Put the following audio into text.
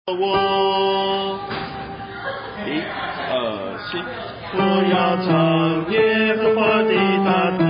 我，1、2、3，我要唱耶和华的大